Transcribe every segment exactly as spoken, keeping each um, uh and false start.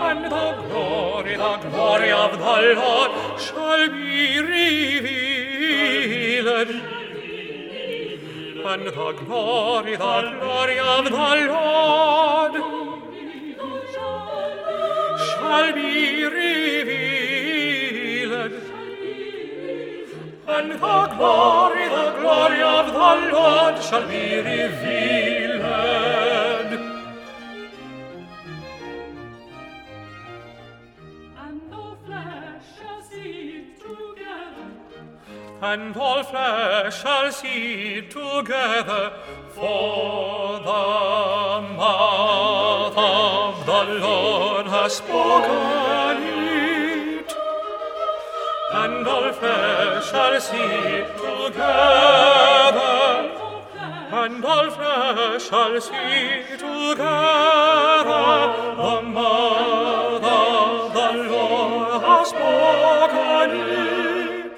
and the glory, the glory of the Lord shall be revealed. And the glory, the glory of the Lord shall be revealed. And the glory, the glory of the Lord shall be revealed. And all flesh shall see it together. And all flesh shall see it together, for the mouth of the Lord has spoken it. And all flesh shall see it together, and all flesh shall see it together. The mouth of the Lord has spoken it.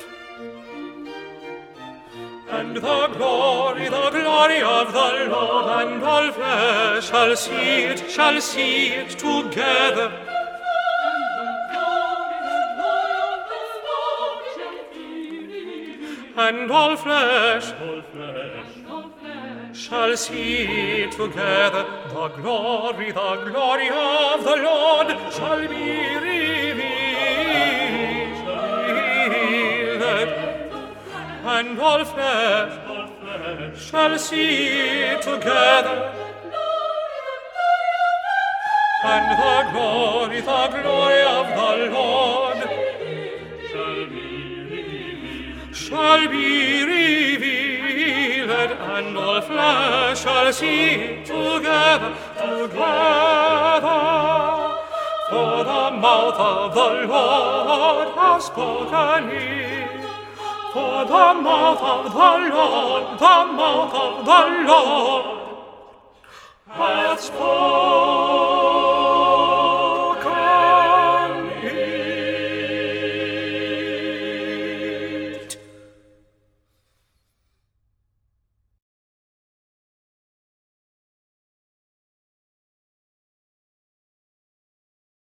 And the glory, the glory of the Lord, and all flesh shall see it, shall see it together. And all flesh, all flesh, shall see it together. The glory, the glory of the Lord shall be revealed. And all flesh, all flesh shall see it together. And the glory, the glory of the Lord shall be revealed. Shall be revealed, and all flesh shall see it together, together. For the mouth of the Lord has spoken it. For the mouth of the Lord, the mouth of the Lord hath spoken.